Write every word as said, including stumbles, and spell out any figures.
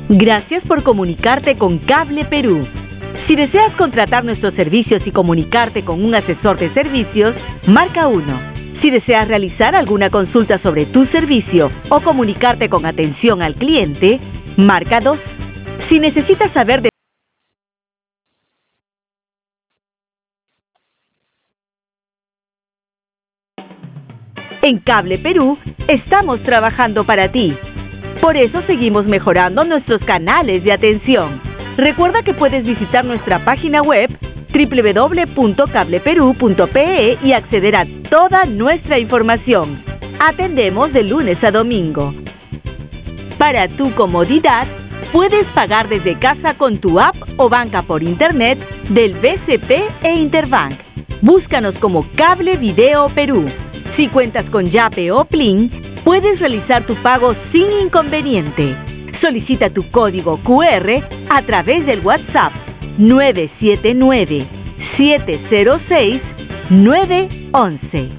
Gracias por comunicarte con Cable Perú. Si deseas contratar nuestros servicios y comunicarte con un asesor de servicios, marca uno. Si deseas realizar alguna consulta sobre tu servicio o comunicarte con atención al cliente, marca dos. Si necesitas saber de En Cable Perú estamos trabajando para ti. Por eso seguimos mejorando nuestros canales de atención. Recuerda que puedes visitar nuestra página web doble u doble u doble u punto cable perú punto pe e y acceder a toda nuestra información. Atendemos de lunes a domingo. Para tu comodidad, puedes pagar desde casa con tu app o banca por internet del B C P e Interbank. Búscanos como Cable Video Perú. Si cuentas con Yape o Plin, puedes realizar tu pago sin inconveniente. Solicita tu código cu erre a través del WhatsApp nueve siete nueve, siete cero seis, nueve uno uno.